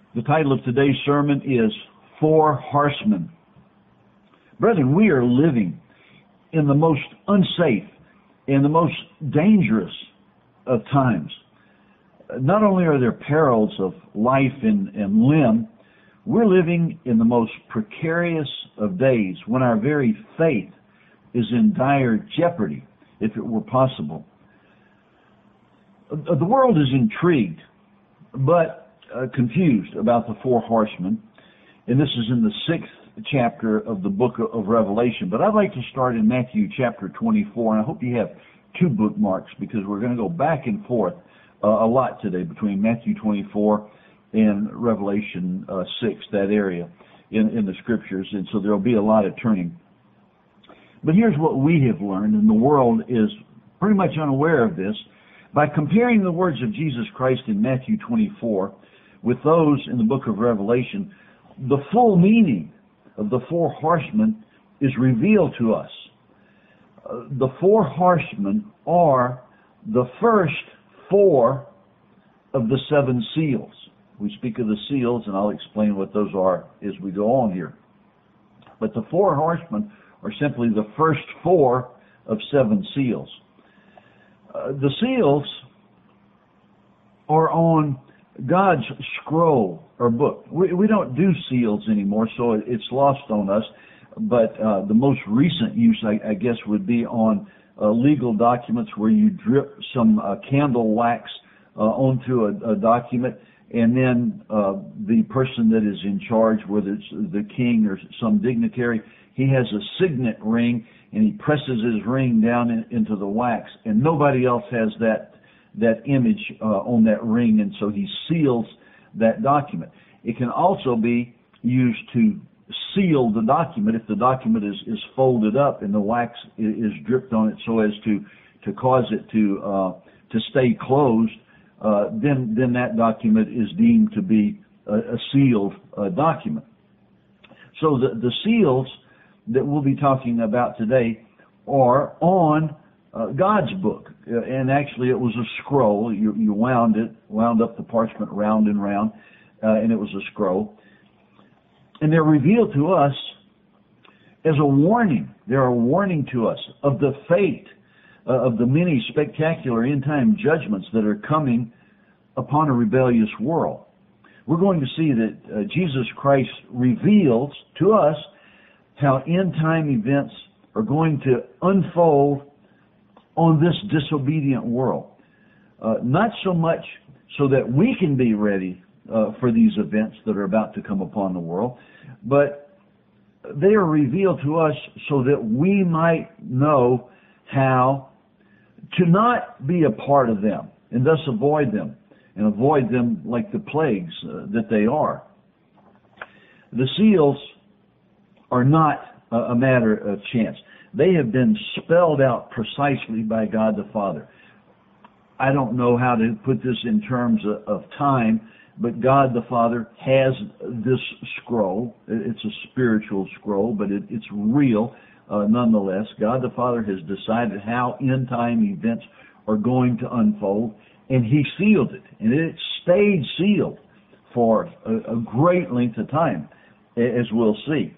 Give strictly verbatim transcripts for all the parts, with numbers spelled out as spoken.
The title of today's sermon is Four Horsemen. Brethren, we are living in the most unsafe and the most dangerous of times. Not only are there perils of life and, and limb, we're living in the most precarious of days when our very faith is in dire jeopardy, if it were possible. The world is intrigued, but uh, confused about the four horsemen, and this is in the sixth chapter of the book of Revelation. But I'd like to start in Matthew chapter twenty-four, and I hope you have two bookmarks because we're going to go back and forth uh, a lot today between Matthew twenty-four and Revelation uh, six, that area in, in the Scriptures, and so there'll be a lot of turning. But here's what we have learned, and the world is pretty much unaware of this. By comparing the words of Jesus Christ in Matthew twenty-four with those in the book of Revelation, the full meaning of the four horsemen is revealed to us. Uh, the four horsemen are the first four of the seven seals. We speak of the seals, and I'll explain what those are as we go on here. But the four horsemen are simply the first four of seven seals. Uh, the seals are on God's scroll or book. We, we don't do seals anymore, so it, it's lost on us. But uh, the most recent use, I, I guess, would be on uh, legal documents where you drip some uh, candle wax uh, onto a, a document, and then uh, the person that is in charge, whether it's the king or some dignitary, he has a signet ring, and he presses his ring down in, into the wax, and nobody else has that that image uh, on that ring, and so he seals that document. It can also be used to seal the document if the document is, is folded up and the wax is, is dripped on it so as to, to cause it to uh, to stay closed. Uh, then then that document is deemed to be a, a sealed uh, document. So the, the seals that we'll be talking about today are on uh, God's book. Uh, and actually it was a scroll. You, you wound it, wound up the parchment round and round, uh, and it was a scroll. And they're revealed to us as a warning. They're a warning to us of the fate uh, of the many spectacular end-time judgments that are coming upon a rebellious world. We're going to see that uh, Jesus Christ reveals to us how end-time events are going to unfold on this disobedient world. Uh, not so much so that we can be ready uh, for these events that are about to come upon the world, but they are revealed to us so that we might know how to not be a part of them and thus avoid them, and avoid them like the plagues uh, that they are. The seals are not a matter of chance. They have been spelled out precisely by God the Father. I don't know how to put this in terms of, of time, but God the Father has this scroll. It's a spiritual scroll, but it, it's real uh, nonetheless. God the Father has decided how end-time events are going to unfold, and He sealed it. And it stayed sealed for a, a great length of time, as we'll see.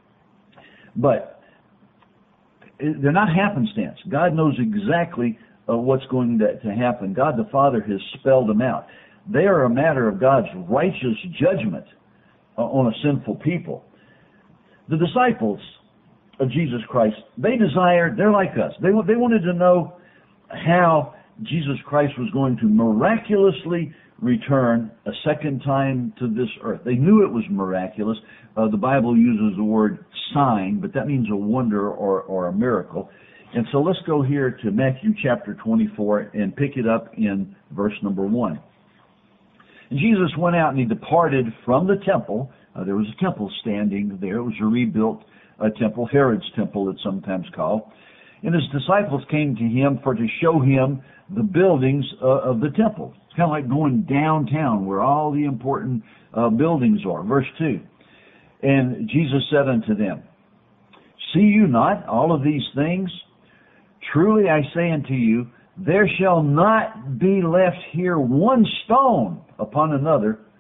But they're not happenstance. God knows exactly uh, what's going to, to happen. God the Father has spelled them out. They are a matter of God's righteous judgment uh, on a sinful people. The disciples of Jesus Christ, they desired, they're like us, they, they wanted to know how Jesus Christ was going to miraculously return a second time to this earth. They knew it was miraculous. Uh, the Bible uses the word sign, but that means a wonder or, or a miracle. And so let's go here to Matthew chapter twenty-four and pick it up in verse number one. And Jesus went out and he departed from the temple. Uh, there was a temple standing there. It was a rebuilt uh, temple, Herod's temple it's sometimes called. And his disciples came to him for to show him the buildings uh, of the temple. It's kind of like going downtown where all the important uh, buildings are. Verse two. And Jesus said unto them, See you not all of these things? Truly I say unto you, there shall not be left here one stone upon another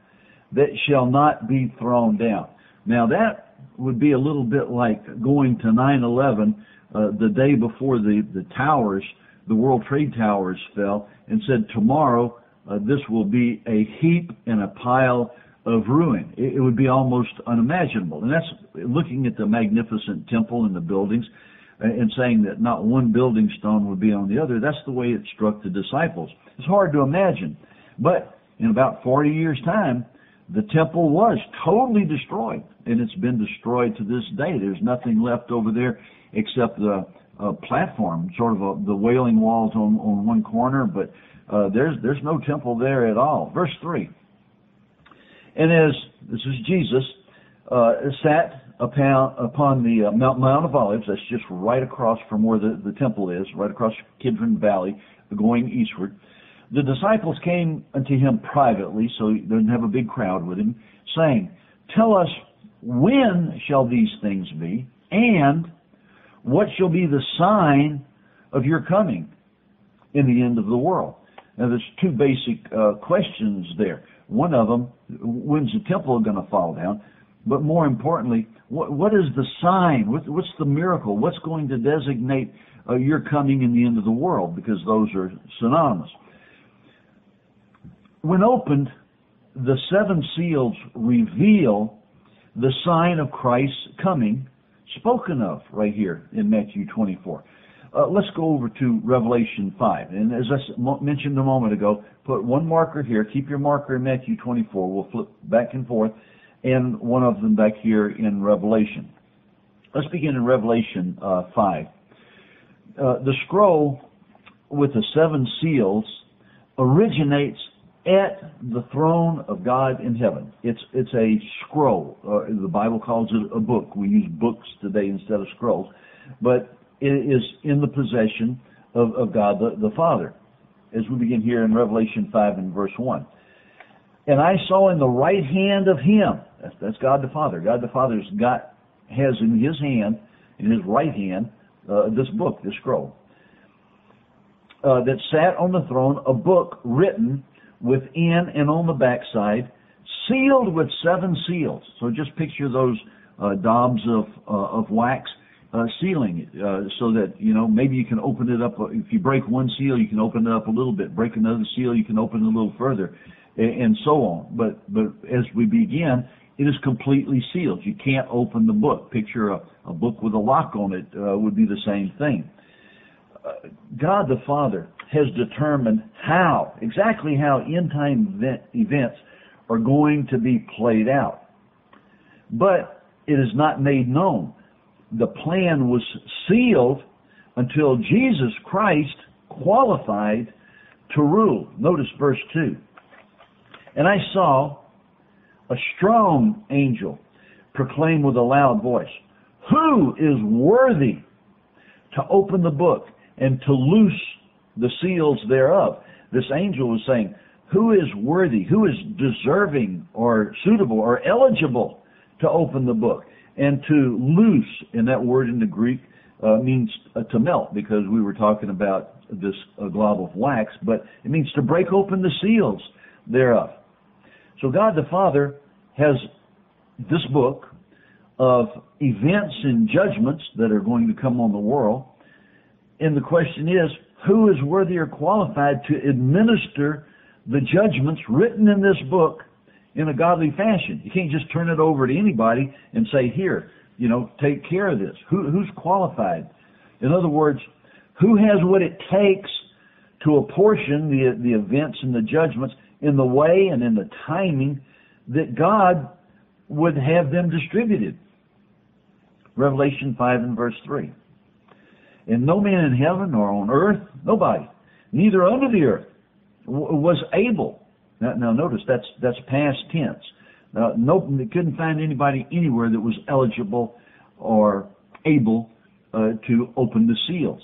that shall not be thrown down. Now that would be a little bit like going to nine eleven, uh, the day before the, the towers, the World Trade Towers fell, and said, tomorrow uh, this will be a heap and a pile of ruin. It, it would be almost unimaginable. And that's looking at the magnificent temple and the buildings and saying that not one building stone would be on the other. That's the way it struck the disciples. It's hard to imagine. But in about forty years' time, the temple was totally destroyed, and it's been destroyed to this day. There's nothing left over there except the uh, platform, sort of a, the Wailing Walls on, on one corner, but uh, there's there's no temple there at all. Verse three. And as, this is Jesus, uh, sat upon, upon the uh, Mount, Mount of Olives, that's just right across from where the, the temple is, right across Kidron Valley, going eastward. The disciples came unto him privately, so he didn't have a big crowd with him, saying, tell us, when shall these things be, and what shall be the sign of your coming in the end of the world? Now, there's two basic uh, questions there. One of them, when's the temple going to fall down? But more importantly, what, what is the sign? What, what's the miracle? What's going to designate uh, your coming in the end of the world? Because those are synonymous. When opened, the seven seals reveal the sign of Christ's coming, spoken of right here in Matthew twenty-four. Uh, let's go over to Revelation five. And as I mentioned a moment ago, put one marker here. Keep your marker in Matthew twenty-four. We'll flip back and forth. And one of them back here in Revelation. Let's begin in Revelation uh, five. Uh, the scroll with the seven seals originates at the throne of God in heaven. It's it's a scroll. Uh, the Bible calls it a book. We use books today instead of scrolls. But it is in the possession of, of God the, the Father. As we begin here in Revelation five and verse one. And I saw in the right hand of him, that's, that's God the Father. God the Father's got, has in his hand, in his right hand, uh, this book, this scroll, uh, that sat on the throne, a book written within and on the backside, sealed with seven seals. So just picture those uh, daubs of uh, of wax uh, sealing it, uh, so that, you know, maybe you can open it up. If you break one seal, you can open it up a little bit. Break another seal, you can open it a little further, and, and so on. But but as we begin, it is completely sealed. You can't open the book. Picture a, a book with a lock on it uh, would be the same thing. Uh, God the Father has determined how, exactly how end-time event, events are going to be played out. But it is not made known. The plan was sealed until Jesus Christ qualified to rule. Notice verse two. And I saw a strong angel proclaim with a loud voice, who is worthy to open the book and to loose the seals thereof? This angel was saying, who is worthy, who is deserving or suitable or eligible to open the book and to loose? And that word in the Greek uh, means uh, to melt, because we were talking about this uh, glob of wax, but it means to break open the seals thereof. So God the Father has this book of events and judgments that are going to come on the world. And the question is, who is worthy or qualified to administer the judgments written in this book in a godly fashion? You can't just turn it over to anybody and say, here, you know, take care of this. Who, who's qualified? In other words, who has what it takes to apportion the, the events and the judgments in the way and in the timing that God would have them distributed? Revelation five and verse three. And no man in heaven or on earth, nobody, neither under the earth, w- was able. Now, now notice that's that's past tense. Now, no, they couldn't find anybody anywhere that was eligible or able uh, to open the seals.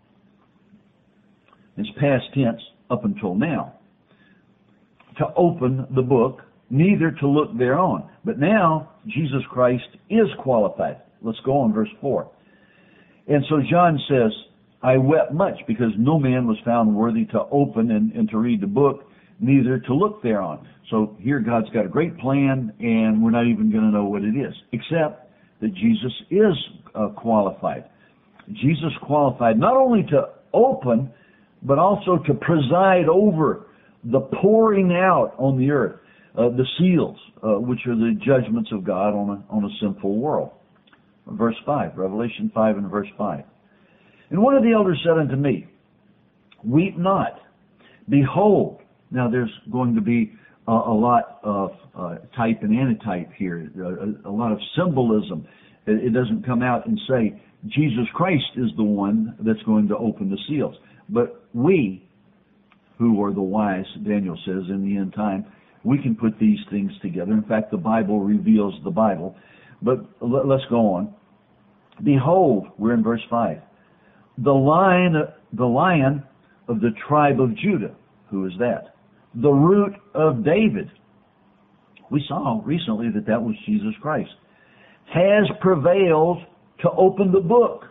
It's past tense up until now. To open the book, neither to look thereon. But now Jesus Christ is qualified. Let's go on verse four. And so John says, I wept much because no man was found worthy to open and, and to read the book neither to look thereon. So here God's got a great plan, and we're not even going to know what it is, except that Jesus is uh, qualified. Jesus qualified not only to open, but also to preside over the pouring out on the earth, uh, the seals, uh, which are the judgments of God on a, on a sinful world. Verse five, Revelation five and verse five. And one of the elders said unto me, weep not. Behold, now there's going to be a, a lot of uh, type and antitype here, a, a lot of symbolism. It, it doesn't come out and say Jesus Christ is the one that's going to open the seals. But we, who are the wise, Daniel says, in the end time, we can put these things together. In fact, the Bible reveals the Bible. But let's go on. Behold, we're in verse five. The lion, the lion of the tribe of Judah. Who is that? The root of David. We saw recently that that was Jesus Christ. Has prevailed to open the book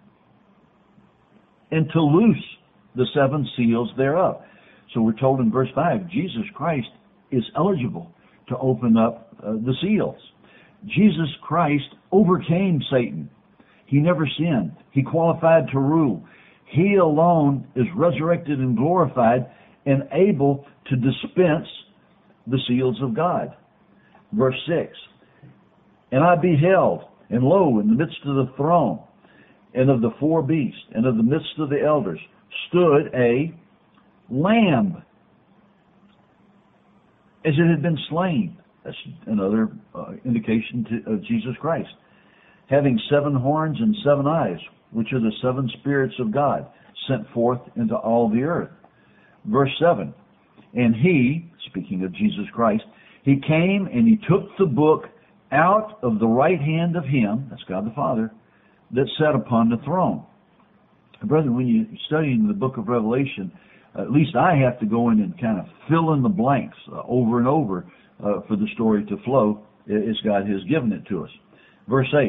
and to loose the seven seals thereof. So we're told in verse five, Jesus Christ is eligible to open up uh, the seals. Jesus Christ overcame Satan. He never sinned. He qualified to rule. He alone is resurrected and glorified and able to dispense the seals of God. Verse six, and I beheld, and lo, in the midst of the throne, and of the four beasts, and of the midst of the elders, stood a lamb, as it had been slain. That's another uh, indication to, of Jesus Christ. Having seven horns and seven eyes, which are the seven spirits of God, sent forth into all the earth. Verse seven, and he, speaking of Jesus Christ, he came and he took the book out of the right hand of him, that's God the Father, that sat upon the throne. Brethren, when you study in the book of Revelation, at least I have to go in and kind of fill in the blanks uh, over and over uh, for the story to flow as God has given it to us. Verse eight,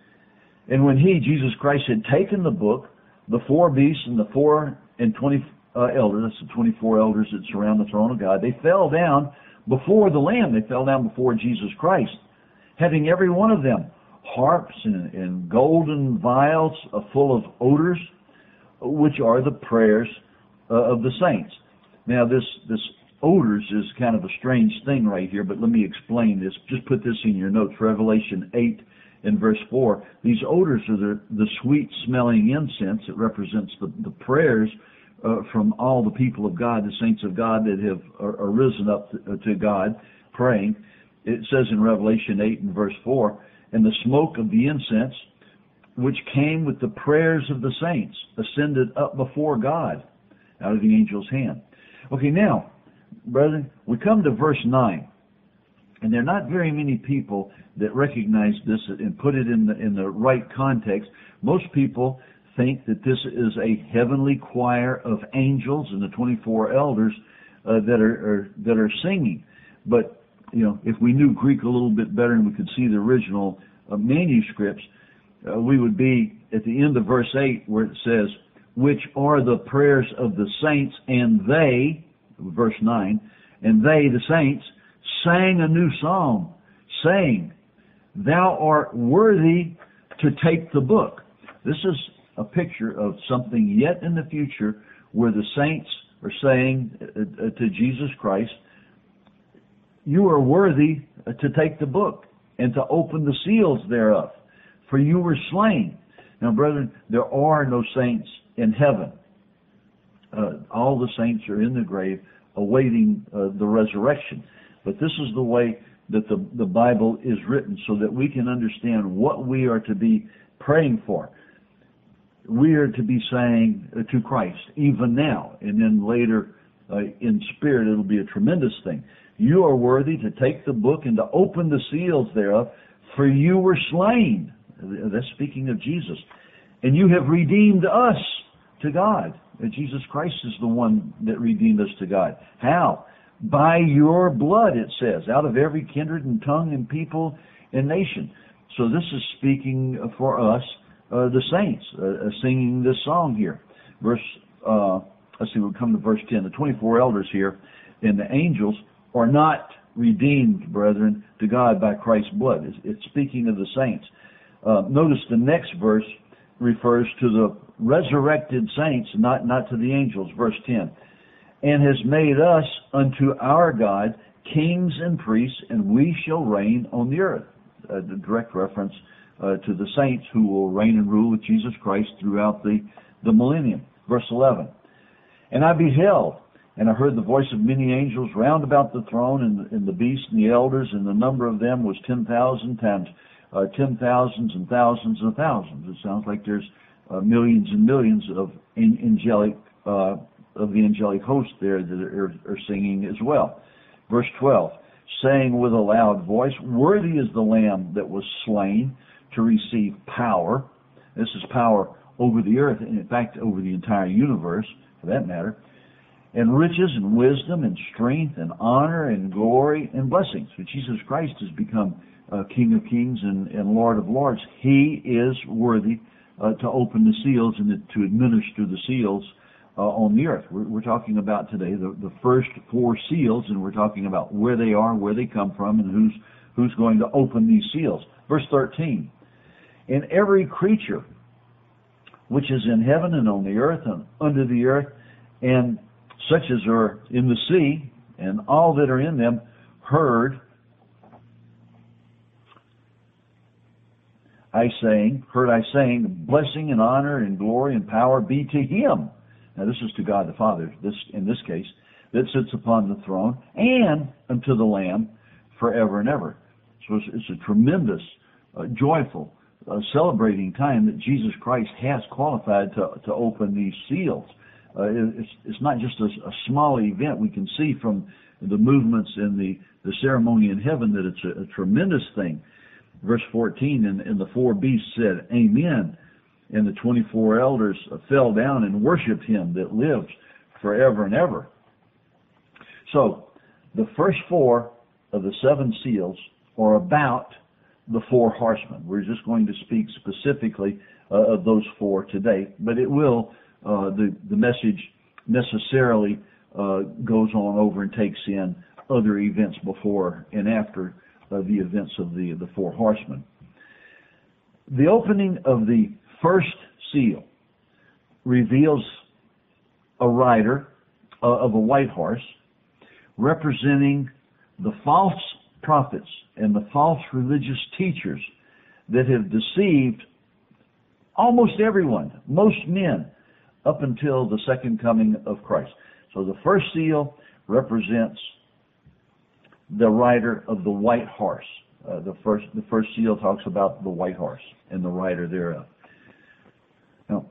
and when he, Jesus Christ, had taken the book, the four beasts and the four and twenty uh, elders, that's the twenty-four elders that surround the throne of God, they fell down before the Lamb. They fell down before Jesus Christ, having every one of them harps and, and golden vials uh, full of odors, which are the prayers uh, of the saints. Now, this this odors is kind of a strange thing right here, but let me explain this. Just put this in your notes. Revelation eight and verse four. These odors are the, the sweet-smelling incense. It represents the, the prayers uh, from all the people of God, the saints of God that have are, are risen up to, to God praying. It says in Revelation eight and verse four, and the smoke of the incense, which came with the prayers of the saints, ascended up before God out of the angel's hand. Okay, now, brethren, we come to verse nine, and there are not very many people that recognize this and put it in the, in the right context. Most people think that this is a heavenly choir of angels and the twenty-four elders uh, that are, are that are singing. But you know, if we knew Greek a little bit better and we could see the original uh, manuscripts, uh, we would be at the end of verse eight where it says, which are the prayers of the saints, and they, verse nine, and they, the saints, sang a new song, saying, thou art worthy to take the book. This is a picture of something yet in the future where the saints are saying uh, to Jesus Christ, you are worthy to take the book and to open the seals thereof, for you were slain. Now, brethren, there are no saints in heaven. Uh, all the saints are in the grave awaiting uh, the resurrection. But this is the way that the, the Bible is written so that we can understand what we are to be praying for. We are to be saying uh, to Christ, even now, and then later uh, in spirit, it'll be a tremendous thing. You are worthy to take the book and to open the seals thereof, for you were slain. That's speaking of Jesus. And you have redeemed us to God. Jesus Christ is the one that redeemed us to God. How? By your blood, it says, out of every kindred and tongue and people and nation. So this is speaking for us, uh, the saints, uh, singing this song here. Verse, uh, let's see, we'll come to verse ten. The twenty-four elders here, and the angels are not redeemed, brethren, to God by Christ's blood. It's, it's speaking of the saints. Uh, notice the next verse refers to the resurrected saints, not, not to the angels. Verse ten. And has made us unto our God kings and priests, and we shall reign on the earth. Uh, the direct reference uh, to the saints who will reign and rule with Jesus Christ throughout the, the millennium. Verse eleven. And I beheld, and I heard the voice of many angels round about the throne, and, and the beast and the elders, and the number of them was ten thousand times uh, ten thousands and thousands and thousands. It sounds like there's uh, millions and millions of an, angelic uh, of the angelic host there that are, are singing as well. Verse twelve, saying with a loud voice, worthy is the Lamb that was slain to receive power. This is power over the earth, and in fact over the entire universe, for that matter, and riches and wisdom and strength and honor and glory and blessings. So Jesus Christ has become uh, King of Kings and, and Lord of Lords. He is worthy uh, to open the seals and to administer the seals uh, on the earth. We're, we're talking about today the, the first four seals, and we're talking about where they are, where they come from, and who's who's going to open these seals. Verse thirteen, and every creature which is in heaven and on the earth and under the earth, and such as are in the sea, and all that are in them, heard I saying, heard I saying, blessing and honor and glory and power be to Him. Now this is to God the Father, this in this case, that sits upon the throne, and unto the Lamb forever and ever. So it's, it's a tremendous, uh, joyful, uh, celebrating time that Jesus Christ has qualified to, to open these seals. Uh, it's, it's not just a, a small event. We can see from the movements in the, the ceremony in heaven that it's a, a tremendous thing. Verse fourteen, and, and the four beasts said, Amen. And the twenty-four elders fell down and worshipped Him that lives forever and ever. So, the first four of the seven seals are about the four horsemen. We're just going to speak specifically uh, of those four today, but it will Uh, the, the message necessarily uh, goes on over and takes in other events before and after uh, the events of the, the four horsemen. The opening of the first seal reveals a rider uh, of a white horse representing the false prophets and the false religious teachers that have deceived almost everyone, most men, up until the second coming of Christ. So the first seal represents the rider of the white horse. Uh, the first the first seal talks about the white horse and the rider thereof. Now,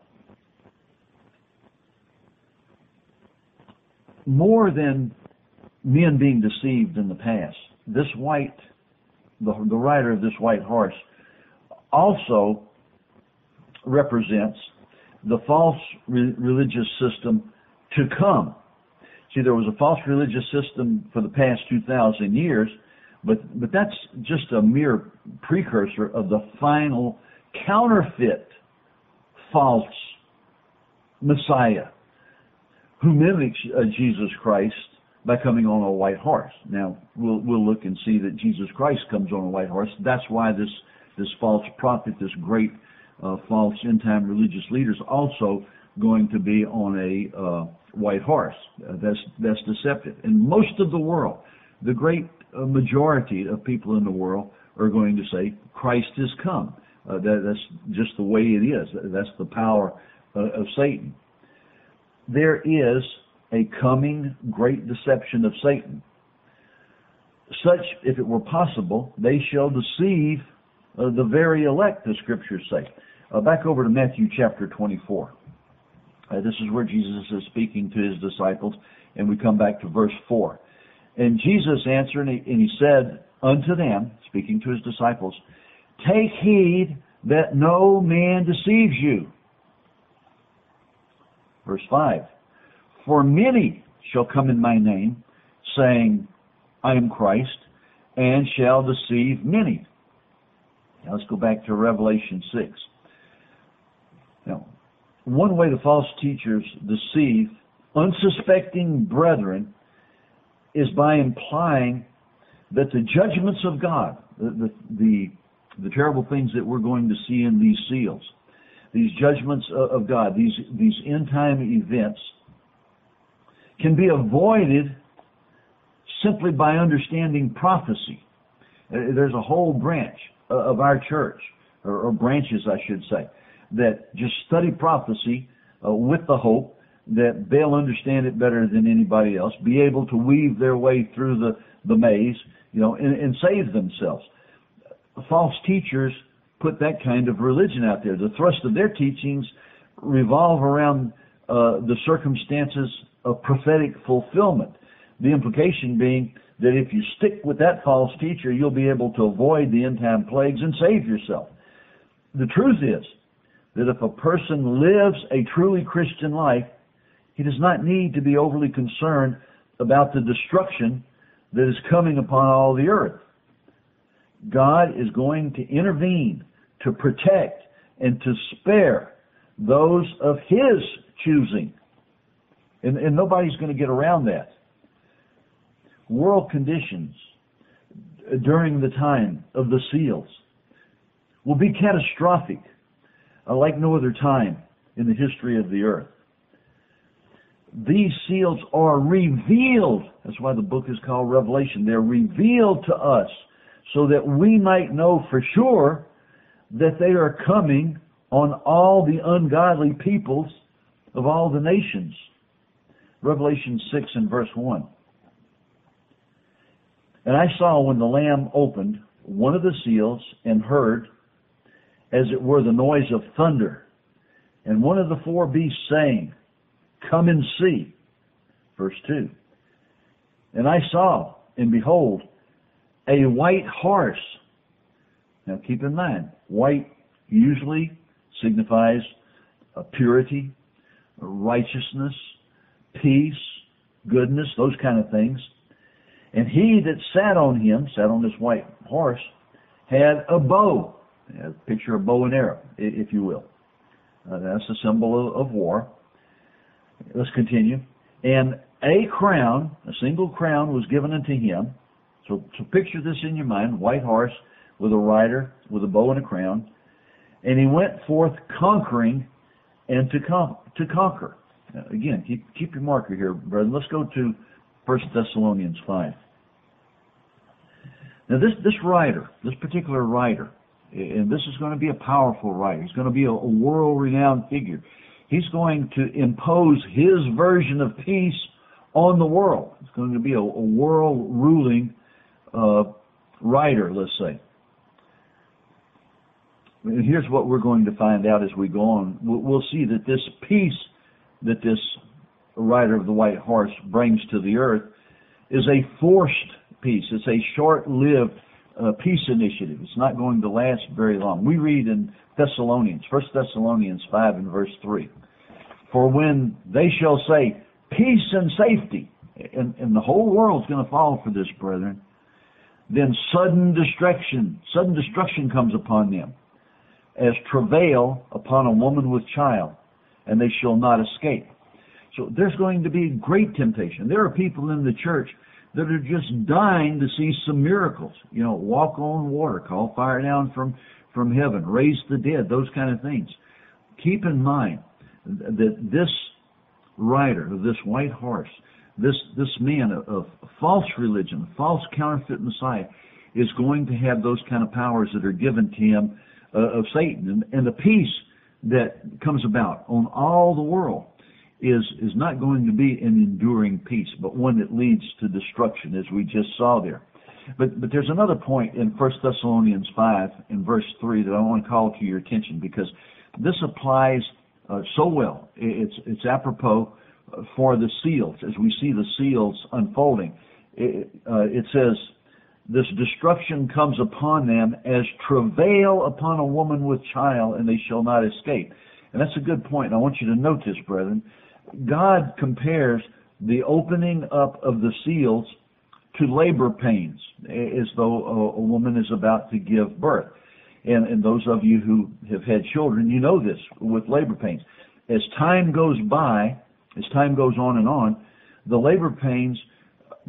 more than men being deceived in the past, this white, the, the rider of this white horse also represents the false re- religious system to come. See, there was a false religious system for the past two thousand years, but, but that's just a mere precursor of the final counterfeit false Messiah who mimics uh, Jesus Christ by coming on a white horse. Now, we'll, we'll look and see that Jesus Christ comes on a white horse. That's why this, this false prophet, this great Uh, false end-time religious leaders also going to be on a uh, white horse. Uh, that's that's deceptive. And most of the world, the great uh, majority of people in the world are going to say, Christ has come. Uh, that, that's just the way it is. That's the power uh, of Satan. There is a coming great deception of Satan. Such, if it were possible, they shall deceive uh, the very elect, the Scriptures say. Uh, back over to Matthew chapter twenty-four. Uh, this is where Jesus is speaking to His disciples, and we come back to verse four. And Jesus answered, and he, and he said unto them, speaking to His disciples, Take heed that no man deceives you. Verse five. For many shall come in my name, saying, I am Christ, and shall deceive many. Now let's go back to Revelation six. Now, one way the false teachers deceive unsuspecting brethren is by implying that the judgments of God, the, the, the, the terrible things that we're going to see in these seals, these judgments of God, these, these end-time events, can be avoided simply by understanding prophecy. There's a whole branch of our church, or, or branches, I should say, that just study prophecy uh, with the hope that they'll understand it better than anybody else, be able to weave their way through the, the maze, you know, and, and save themselves. False teachers put that kind of religion out there. The thrust of their teachings revolve around uh, the circumstances of prophetic fulfillment. The implication being that if you stick with that false teacher, you'll be able to avoid the end-time plagues and save yourself. The truth is that if a person lives a truly Christian life, he does not need to be overly concerned about the destruction that is coming upon all the earth. God is going to intervene to protect and to spare those of His choosing. And, and nobody's going to get around that. World conditions during the time of the seals will be catastrophic, uh, like no other time in the history of the earth. These seals are revealed. That's why the book is called Revelation. They're revealed to us so that we might know for sure that they are coming on all the ungodly peoples of all the nations. Revelation six and verse one. And I saw when the Lamb opened one of the seals and heard, as it were, the noise of thunder, and one of the four beasts saying, "Come and see." Verse two. And I saw, and behold, a white horse. Now keep in mind, white usually signifies uh, purity, righteousness, peace, goodness, those kind of things. And he that sat on him, sat on this white horse, had a bow. A picture of bow and arrow, if you will. Uh, that's a symbol of, of war. Let's continue. And a crown, a single crown, was given unto him. So, so picture this in your mind, white horse with a rider, with a bow and a crown. And he went forth conquering and to, con- to conquer. Now, again, keep, keep your marker here, brethren. Let's go to First Thessalonians five. Now this, this rider, this particular rider, and this is going to be a powerful rider. He's going to be a, a world-renowned figure. He's going to impose his version of peace on the world. It's going to be a, a world-ruling uh, rider, let's say. And here's what we're going to find out as we go on. We'll, we'll see that this peace that this rider of the white horse brings to the earth is a forced peace. It's a short-lived uh, peace initiative. It's not going to last very long. We read in Thessalonians, First Thessalonians five and verse three, "For when they shall say, peace and safety," and, and the whole world's going to fall for this, brethren, "then sudden destruction, sudden destruction comes upon them, as travail upon a woman with child, and they shall not escape." So there's going to be great temptation. There are people in the church that are just dying to see some miracles. You know, walk on water, call fire down from, from heaven, raise the dead, those kind of things. Keep in mind that this rider, this white horse, this, this man of, of false religion, false counterfeit Messiah, is going to have those kind of powers that are given to him uh, of Satan. And, and the peace that comes about on all the world is is not going to be an enduring peace, but one that leads to destruction, as we just saw there. But but there's another point in First Thessalonians five in verse three that I want to call to your attention, because this applies uh, so well. It's it's apropos for the seals. As we see the seals unfolding, it, uh, it says, "This destruction comes upon them as travail upon a woman with child, and they shall not escape." And that's a good point. And I want you to note this, brethren. God compares the opening up of the seals to labor pains, as though a, a woman is about to give birth. And, and those of you who have had children, you know this with labor pains. As time goes by, as time goes on and on, the labor pains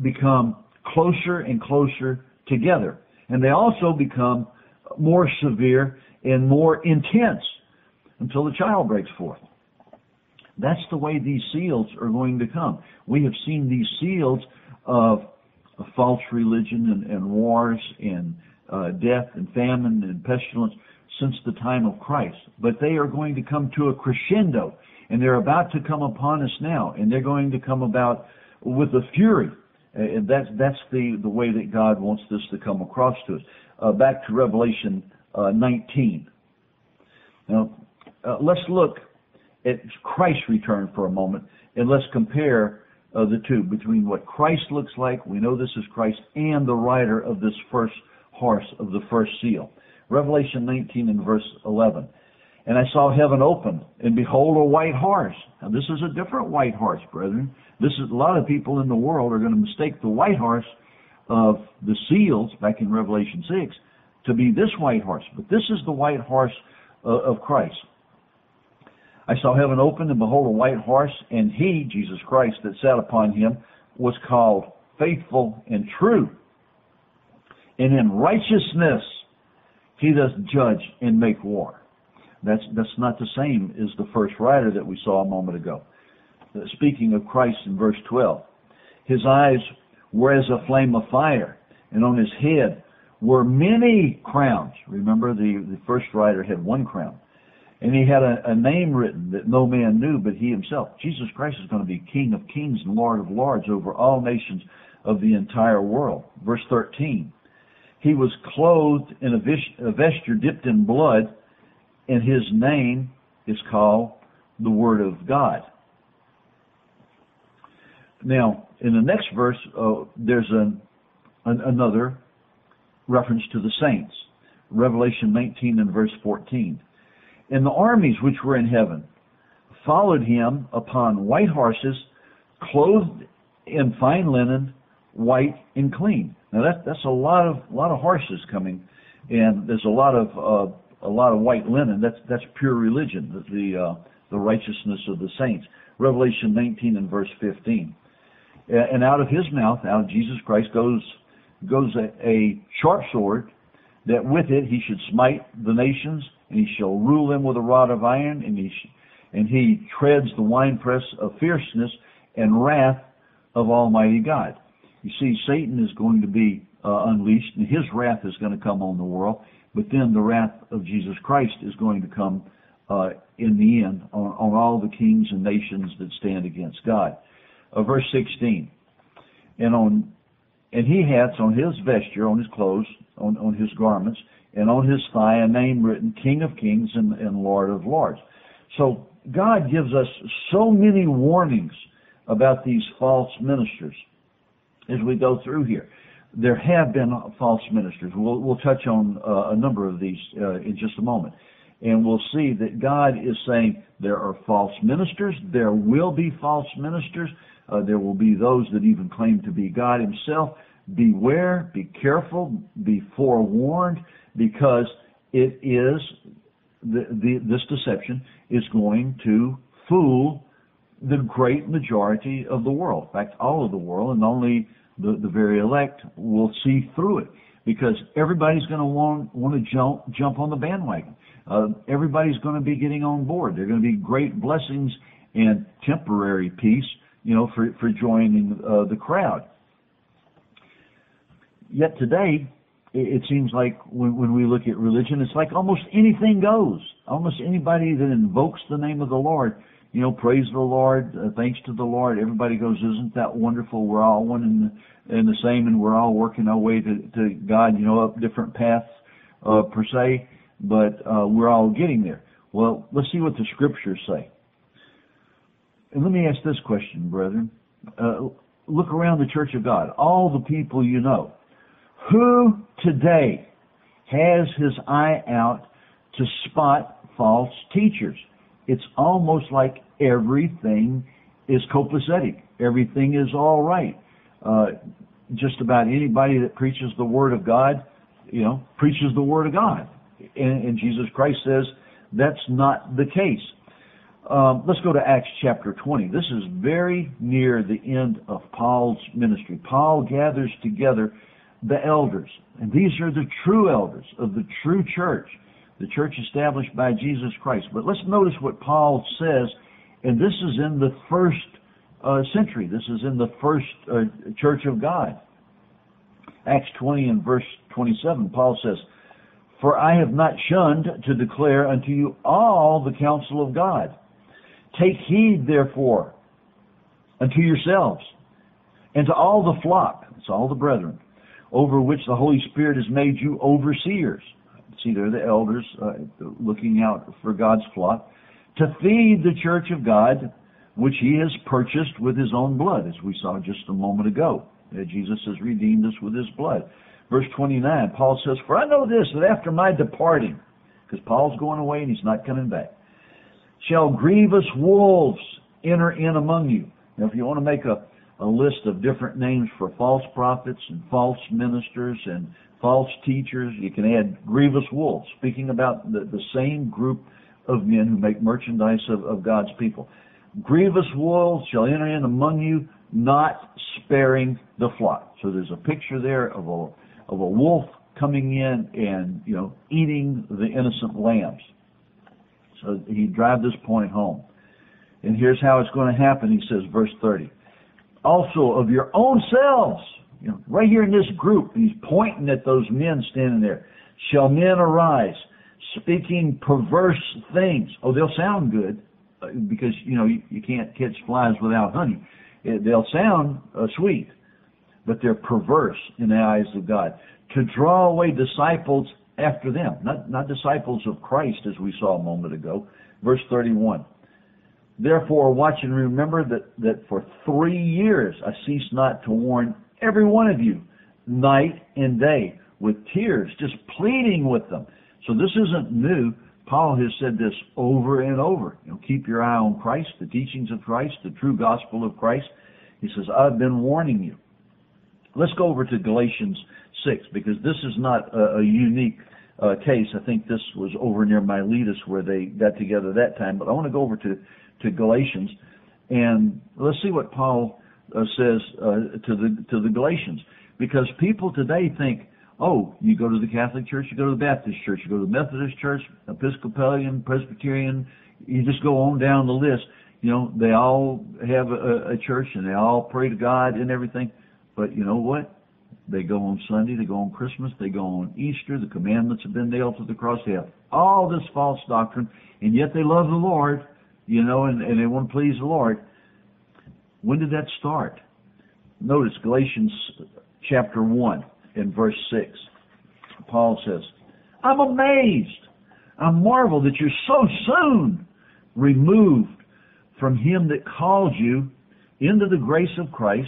become closer and closer together. And they also become more severe and more intense until the child breaks forth. That's the way these seals are going to come. We have seen these seals of, of false religion and, and wars and uh, death and famine and pestilence since the time of Christ. But they are going to come to a crescendo, and they're about to come upon us now, and they're going to come about with a fury. And that's, that's the, the way that God wants this to come across to us. Uh, back to Revelation uh, nineteen. Now, uh, let's look at Christ's return for a moment, and let's compare uh, the two, between what Christ looks like, we know this is Christ, and the rider of this first horse of the first seal. Revelation nineteen and verse eleven. And I saw heaven open, and behold, a white horse. Now, this is a different white horse, brethren. This is, a lot of people in the world are going to mistake the white horse of the seals back in Revelation six to be this white horse. But this is the white horse uh, of Christ. I saw heaven open, and behold, a white horse, and he, Jesus Christ, that sat upon him, was called Faithful and True. And in righteousness he doth judge and make war. That's, that's not the same as the first rider that we saw a moment ago. Uh, speaking of Christ in verse twelve, his eyes were as a flame of fire, and on his head were many crowns. Remember, the, the first rider had one crown. And he had a, a name written that no man knew but he himself. Jesus Christ is going to be King of kings and Lord of lords over all nations of the entire world. Verse thirteen, he was clothed in a, vis- a vesture dipped in blood, and his name is called the Word of God. Now, in the next verse, uh, there's an, an, another reference to the saints. Revelation nineteen and verse fourteen. And the armies which were in heaven followed him upon white horses, clothed in fine linen, white and clean. Now that, that's a lot of lot of horses coming, and there's a lot of uh, a lot of white linen. That's that's pure religion, the the, uh, the righteousness of the saints. Revelation nineteen and verse fifteen. And out of his mouth, out of Jesus Christ, goes goes a, a sharp sword, that with it he should smite the nations, and he shall rule them with a rod of iron, and he sh- and he treads the winepress of fierceness and wrath of Almighty God. You see, Satan is going to be uh, unleashed, and his wrath is going to come on the world. But then the wrath of Jesus Christ is going to come uh, in the end on, on all the kings and nations that stand against God. Uh, verse sixteen, and on and he hath on his vesture, on his clothes, on, on his garments, and on his thigh a name written, King of Kings and, and Lord of Lords. So God gives us so many warnings about these false ministers as we go through here. There have been false ministers. We'll, we'll touch on uh, a number of these uh, in just a moment. And we'll see that God is saying there are false ministers. There will be false ministers. Uh, there will be those that even claim to be God himself. Beware, be careful, be forewarned, because it is, the, the, this deception is going to fool the great majority of the world. In fact, all of the world, and only the, the very elect will see through it, because everybody's going to want, want to jump, jump on the bandwagon. Uh, everybody's going to be getting on board. There are going to be great blessings and temporary peace, you know, for, for joining uh, the crowd. Yet today, it, it seems like when, when we look at religion, it's like almost anything goes. Almost anybody that invokes the name of the Lord, you know, praise the Lord, uh, thanks to the Lord, everybody goes, isn't that wonderful? We're all one and the, and the same, and we're all working our way to, to God, you know, up different paths uh, per se, but uh, we're all getting there. Well, let's see what the Scriptures say. And let me ask this question, brethren. Uh, look around the Church of God, all the people you know. Who today has his eye out to spot false teachers? It's almost like everything is copacetic. Everything is all right. Uh, just about anybody that preaches the Word of God, you know, preaches the Word of God. And, and Jesus Christ says that's not the case. Um, let's go to Acts chapter twenty. This is very near the end of Paul's ministry. Paul gathers together the elders, and these are the true elders of the true church, the church established by Jesus Christ. But let's notice what Paul says, and this is in the first uh, century. This is in the first uh, church of God. Acts twenty and verse twenty-seven, Paul says, "For I have not shunned to declare unto you all the counsel of God. Take heed, therefore, unto yourselves, and to all the flock," it's all the brethren, "over which the Holy Spirit has made you overseers." See, they're the elders uh, looking out for God's flock, "to feed the church of God, which he has purchased with his own blood," as we saw just a moment ago. Uh, Jesus has redeemed us with his blood. Verse twenty-nine, Paul says, "For I know this, that after my departing," because Paul's going away and he's not coming back, "shall grievous wolves enter in among you." Now, if you want to make a, a list of different names for false prophets and false ministers and false teachers, you can add grievous wolves, speaking about the, the same group of men who make merchandise of, of God's people. "Grievous wolves shall enter in among you, not sparing the flock." So there's a picture there of a of a wolf coming in and, you know, eating the innocent lambs. So he drive this point home. And here's how it's going to happen. He says, verse thirty, "Also of your own selves," you know, right here in this group, he's pointing at those men standing there, "shall men arise, speaking perverse things." Oh, they'll sound good, because, you know, you, you can't catch flies without honey. It, they'll sound uh, sweet, but they're perverse in the eyes of God, "to draw away disciples after them." Not, not disciples of Christ, as we saw a moment ago. Verse thirty-one, "Therefore watch and remember that, that for three years I cease not to warn every one of you, night and day, with tears," just pleading with them. So this isn't new. Paul has said this over and over. You know, keep your eye on Christ, the teachings of Christ, the true gospel of Christ. He says, "I've been warning you." Let's go over to Galatians six, because this is not a, a unique uh, case. I think this was over near Miletus where they got together that time. But I want to go over to, to Galatians, and let's see what Paul uh, says uh, to the to the Galatians. Because people today think, oh, you go to the Catholic Church, you go to the Baptist Church, you go to the Methodist Church, Episcopalian, Presbyterian, you just go on down the list. You know, they all have a, a church and they all pray to God and everything. But you know what? They go on Sunday, they go on Christmas, they go on Easter, the commandments have been nailed to the cross. They have all this false doctrine, and yet they love the Lord, you know, and, and they want to please the Lord. When did that start? Notice Galatians chapter one and verse six. Paul says, "I'm amazed, I marvel that you're so soon removed from him that called you into the grace of Christ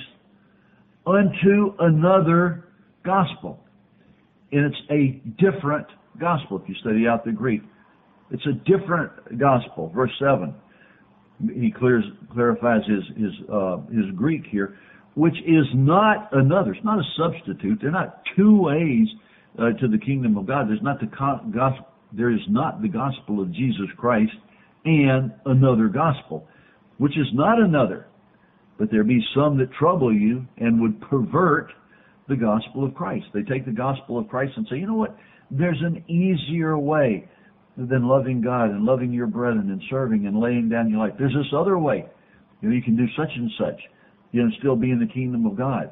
unto another gospel." And it's a different gospel. If you study out the Greek, it's a different gospel. Verse seven, he clears, clarifies his his uh, his Greek here, which is not another. It's not a substitute. There are not two ways uh, to the kingdom of God. There's not the gospel. There is not the gospel of Jesus Christ and another gospel, which is not another. But there be some that trouble you and would pervert the gospel of Christ. They take the gospel of Christ and say, you know what? There's an easier way than loving God and loving your brethren and serving and laying down your life. There's this other way. You know, you can do such and such, you know, still be in the kingdom of God.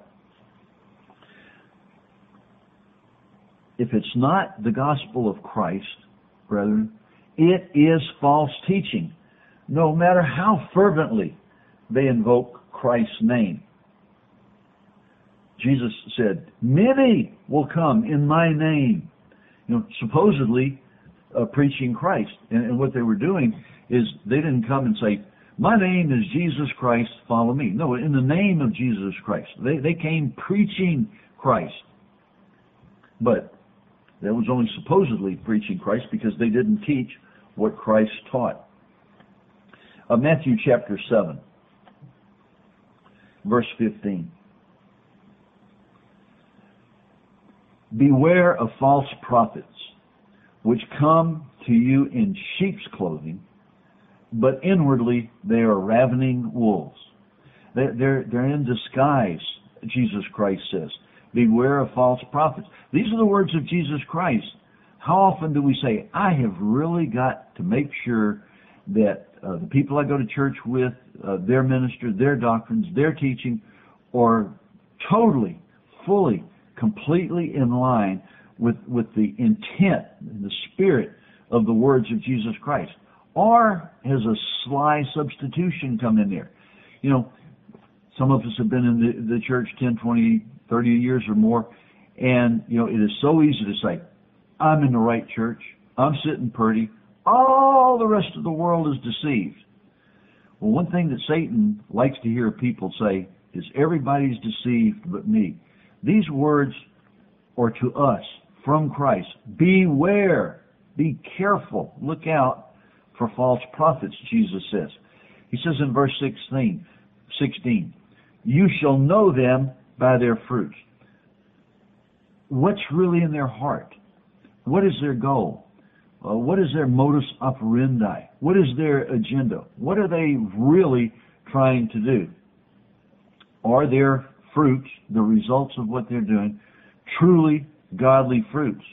If it's not the gospel of Christ, brethren, it is false teaching, no matter how fervently they invoke Christ's name. Jesus said, many will come in my name, you know, supposedly uh, preaching Christ. And, and what they were doing is they didn't come and say, my name is Jesus Christ, follow me. No, in the name of Jesus Christ. They, they came preaching Christ. But that was only supposedly preaching Christ because they didn't teach what Christ taught. Uh, Matthew chapter seven, verse fifteen. Beware of false prophets, which come to you in sheep's clothing, but inwardly they are ravening wolves. They're, they're, they're in disguise, Jesus Christ says. Beware of false prophets. These are the words of Jesus Christ. How often do we say, I have really got to make sure that uh, the people I go to church with, uh, their minister, their doctrines, their teaching, are totally, fully, completely in line with, with the intent and the spirit of the words of Jesus Christ? Or has a sly substitution come in there? You know, some of us have been in the, the church ten, twenty, thirty years or more, and, you know, it is so easy to say, I'm in the right church, I'm sitting pretty, all the rest of the world is deceived. Well, one thing that Satan likes to hear people say is, everybody's deceived but me. These words are to us from Christ. Beware, be careful, look out for false prophets, Jesus says. He says in verse sixteen, sixteen, you shall know them by their fruits. What's really in their heart? What is their goal? Uh, what is their modus operandi? What is their agenda? What are they really trying to do? Are their fruits, the results of what they're doing, truly godly fruits?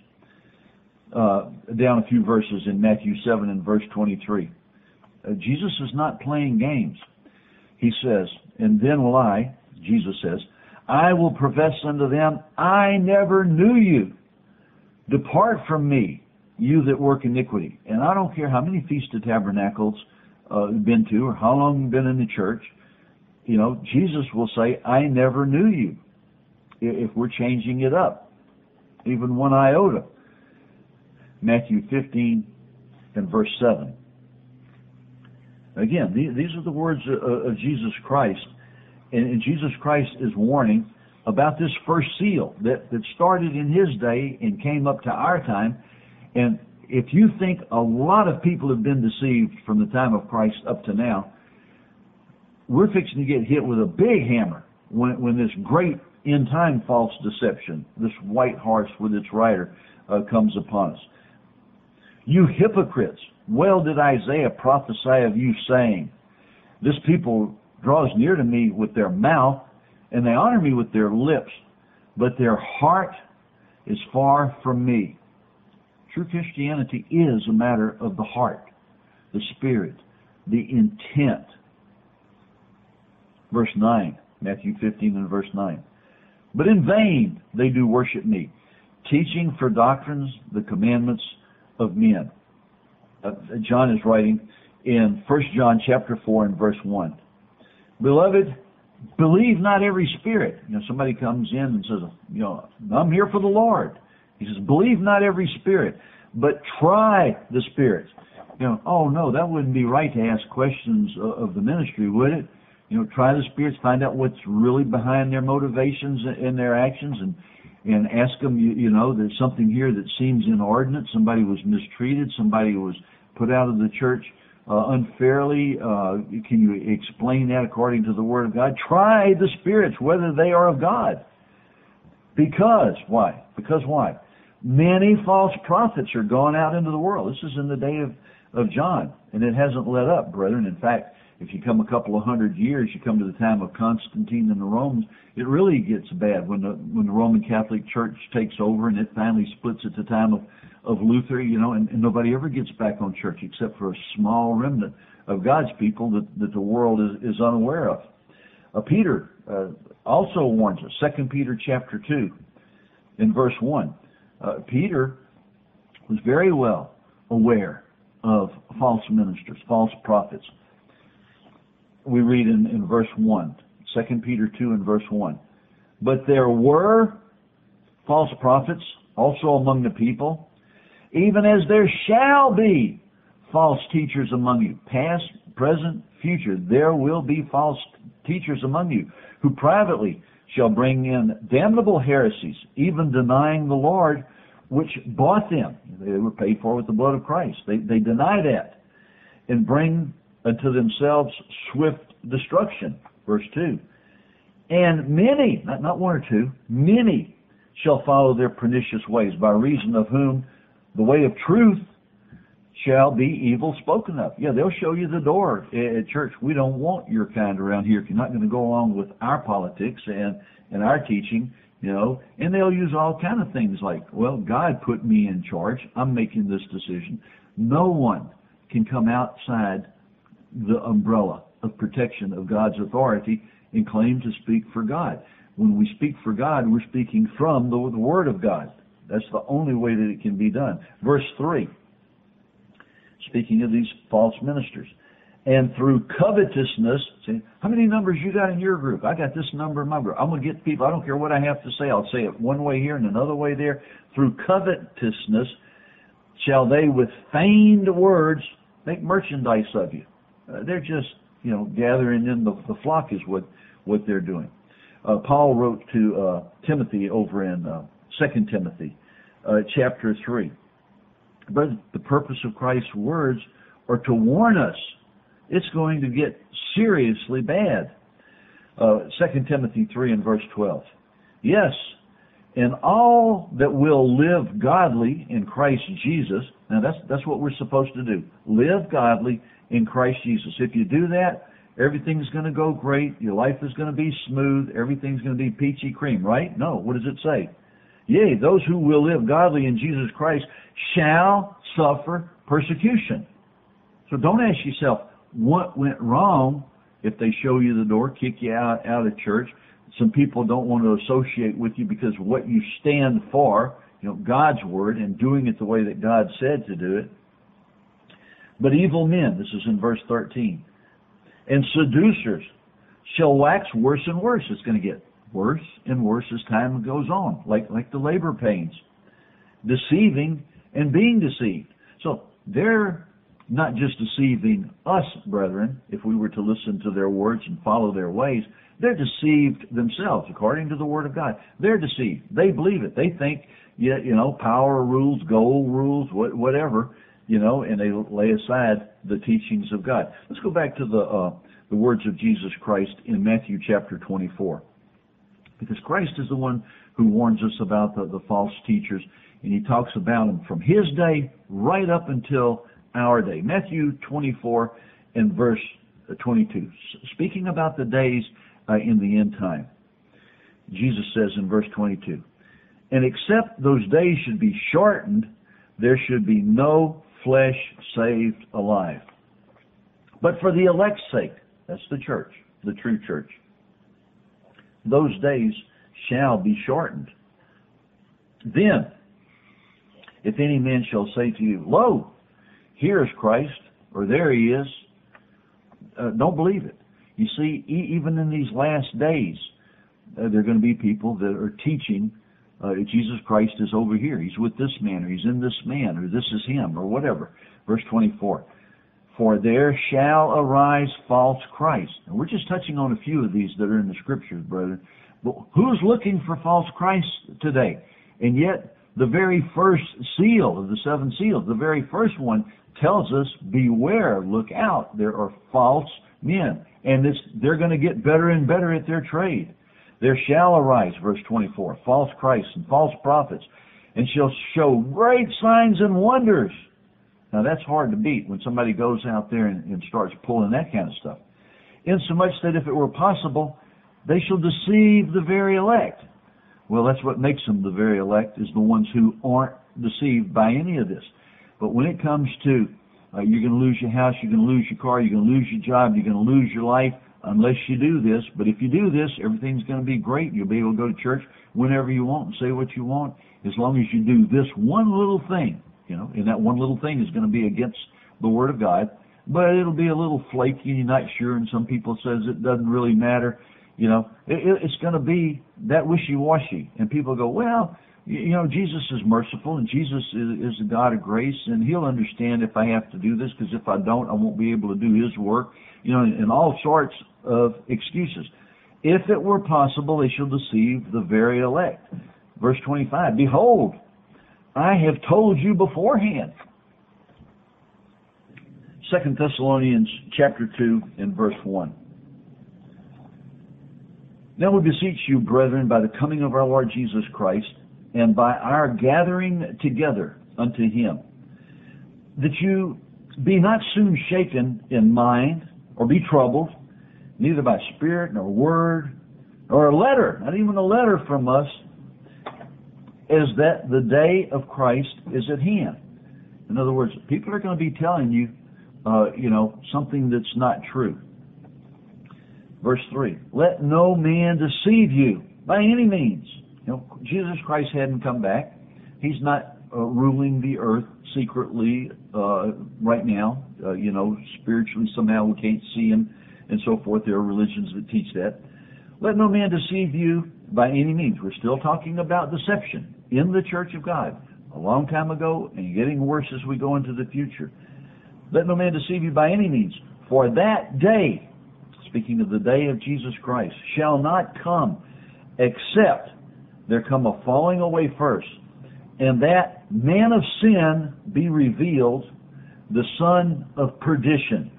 Uh, down a few verses in Matthew seven and verse twenty-three. Uh, Jesus is not playing games. He says, and then will I, Jesus says, I will profess unto them, I never knew you. Depart from me, you that work iniquity. And I don't care how many Feast of Tabernacles uh, you've been to or how long you've been in the church, you know, Jesus will say, I never knew you, if we're changing it up, even one iota. Matthew fifteen and verse seven. Again, these are the words of Jesus Christ, and Jesus Christ is warning about this first seal that, that started in His day and came up to our time. And if you think a lot of people have been deceived from the time of Christ up to now, we're fixing to get hit with a big hammer when, when this great end-time false deception, this white horse with its rider, uh, comes upon us. You hypocrites, well did Isaiah prophesy of you, saying, this people draws near to me with their mouth, and they honor me with their lips, but their heart is far from me. True Christianity is a matter of the heart, the spirit, the intent. Verse nine, Matthew fifteen and verse nine. But in vain they do worship me, teaching for doctrines the commandments of men. Uh, John is writing in First John chapter four and verse one. Beloved, believe not every spirit. You know, somebody comes in and says, you know, I'm here for the Lord. He says, believe not every spirit, but try the spirits. You know, oh no, that wouldn't be right to ask questions of the ministry, would it? You know, try the spirits, find out what's really behind their motivations and their actions, and and ask them, you, you know, there's something here that seems inordinate. Somebody was mistreated. Somebody was put out of the church uh, unfairly. Uh, can you explain that according to the Word of God? Try the spirits, whether they are of God. Because, why? Because why? Many false prophets are going out into the world. This is in the day of, of John, and it hasn't let up, brethren. In fact, if you come a couple of hundred years, you come to the time of Constantine and the Romans, it really gets bad when the when the Roman Catholic Church takes over, and it finally splits at the time of, of Luther, you know, and, and nobody ever gets back on church except for a small remnant of God's people that, that the world is, is unaware of. Uh, Peter uh, also warns us, Second Peter chapter two, in verse one. Uh, Peter was very well aware of false ministers, false prophets. We read in, in verse one, Second Peter two and verse one. But there were false prophets also among the people, even as there shall be false teachers among you. Past, present, future, there will be false teachers among you, who privately shall bring in damnable heresies, even denying the Lord which bought them. They were paid for with the blood of Christ. They, they deny that and bring unto themselves swift destruction. Verse two. And many, not, not one or two, many shall follow their pernicious ways, by reason of whom the way of truth shall be evil spoken of. Yeah, they'll show you the door at church. We don't want your kind around here. If you're not going to go along with our politics and, and our teaching, you know, and they'll use all kind of things like, well, God put me in charge. I'm making this decision. No one can come outside the umbrella of protection of God's authority and claim to speak for God. When we speak for God, we're speaking from the, the Word of God. That's the only way that it can be done. Verse three, speaking of these false ministers. And through covetousness, see, how many numbers you got in your group? I got this number in my group. I'm going to get people, I don't care what I have to say, I'll say it one way here and another way there. Through covetousness shall they with feigned words make merchandise of you. Uh, they're just, you know, gathering in the, the flock is what, what they're doing. Uh, Paul wrote to uh, Timothy over in uh, Second Timothy uh, chapter three. But the purpose of Christ's words are to warn us it's going to get seriously bad. Uh, Second Timothy three and verse twelve. Yes, and all that will live godly in Christ Jesus. Now that's that's what we're supposed to do. Live godly in Christ Jesus. If you do that, everything's going to go great. Your life is going to be smooth. Everything's going to be peachy cream, right? No. What does it say? Yea, those who will live godly in Jesus Christ shall suffer persecution. So don't ask yourself, what went wrong if they show you the door, kick you out, out of church? Some people don't want to associate with you because of what you stand for, you know, God's Word, and doing it the way that God said to do it. But evil men, this is in verse thirteen, and seducers shall wax worse and worse. It's going to get worse and worse as time goes on, like, like the labor pains. Deceiving and being deceived. So they're not just deceiving us, brethren, if we were to listen to their words and follow their ways. They're deceived themselves, according to the Word of God. They're deceived. They believe it. They think, yeah, you know, power rules, gold rules, whatever, you know, and they lay aside the teachings of God. Let's go back to the uh, the words of Jesus Christ in Matthew chapter twenty-four. Because Christ is the one who warns us about the, the false teachers, and he talks about them from his day right up until our day. Matthew twenty-four and verse twenty-two. Speaking about the days uh, in the end time, Jesus says in verse twenty-two, and except those days should be shortened, there should be no flesh saved alive. But for the elect's sake, that's the church, the true church, those days shall be shortened. Then, if any man shall say to you, lo, here is Christ, or there he is, uh, don't believe it. You see, e- even in these last days, uh, there are going to be people that are teaching uh, Jesus Christ is over here. He's with this man, or he's in this man, or this is him, or whatever. Verse twenty-four. For there shall arise false Christ. And we're just touching on a few of these that are in the Scriptures, brother. But who's looking for false Christ today? And yet, the very first seal of the seven seals, the very first one, tells us, beware, look out, there are false men. And it's, they're going to get better and better at their trade. There shall arise, verse twenty-four, false Christs and false prophets, and shall show great signs and wonders. Now that's hard to beat when somebody goes out there and, and starts pulling that kind of stuff. Insomuch that if it were possible, they shall deceive the very elect. Well, that's what makes them the very elect, is the ones who aren't deceived by any of this. But when it comes to uh, you're going to lose your house, you're going to lose your car, you're going to lose your job, you're going to lose your life unless you do this. But if you do this, everything's going to be great. You'll be able to go to church whenever you want and say what you want, as long as you do this one little thing. You know, and that one little thing is going to be against the Word of God, but it'll be a little flaky and you're not sure, and some people says it doesn't really matter. You know, it, it's going to be that wishy-washy. And people go, well, you know, Jesus is merciful and Jesus is, is a God of grace, and he'll understand if I have to do this, because if I don't, I won't be able to do his work. You know, and, and all sorts of excuses. If it were possible, they shall deceive the very elect. Verse twenty-five, behold, I have told you beforehand. Second Thessalonians chapter two and verse one. Now we beseech you, brethren, by the coming of our Lord Jesus Christ, and by our gathering together unto him, that you be not soon shaken in mind, or be troubled, neither by spirit, nor word, nor a letter, not even a letter from us, as that the day of Christ is at hand. In other words, people are going to be telling you, uh, you know, something that's not true. Verse three, let no man deceive you by any means. You know, Jesus Christ hadn't come back. He's not uh, ruling the earth secretly uh, right now. Uh, you know, spiritually somehow we can't see him and so forth. There are religions that teach that. Let no man deceive you by any means. We're still talking about deception in the church of God a long time ago and getting worse as we go into the future. Let no man deceive you by any means. For that day, speaking of the day of Jesus Christ, shall not come except there come a falling away first, and that man of sin be revealed, the son of perdition,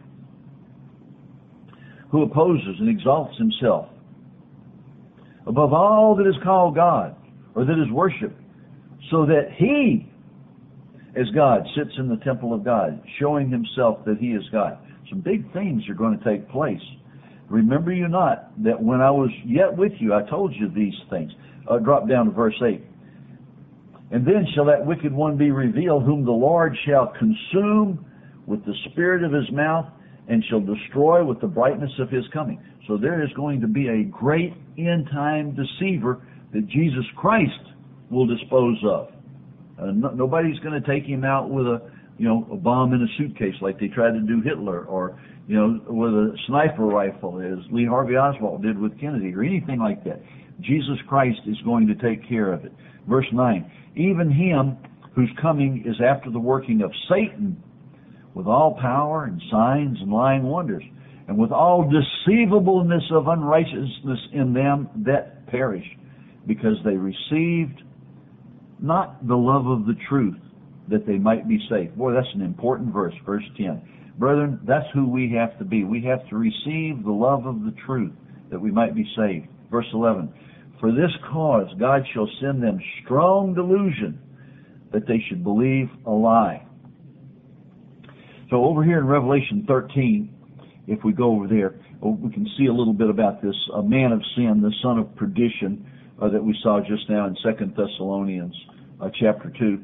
who opposes and exalts himself above all that is called God, or that is worshipped, so that he, as God, sits in the temple of God, showing himself that he is God. Some big things are going to take place. Remember you not that when I was yet with you, I told you these things. Uh, drop down to verse eight. And then shall that wicked one be revealed, whom the Lord shall consume with the spirit of his mouth, and shall destroy with the brightness of his coming. So there is going to be a great end-time deceiver that Jesus Christ will dispose of. Uh, no, nobody's going to take him out with a, you know, a bomb in a suitcase like they tried to do Hitler, or, you know, with a sniper rifle, as Lee Harvey Oswald did with Kennedy, or anything like that. Jesus Christ is going to take care of it. Verse nine, even him whose coming is after the working of Satan, with all power and signs and lying wonders, and with all deceivableness of unrighteousness in them that perish, because they received not the love of the truth, that they might be saved. Boy, that's an important verse, verse ten. Brethren, that's who we have to be. We have to receive the love of the truth, that we might be saved. Verse eleven, for this cause God shall send them strong delusion, that they should believe a lie. So over here in Revelation thirteen, if we go over there, we can see a little bit about this a man of sin, the son of perdition, uh, that we saw just now in Second Thessalonians uh, chapter two.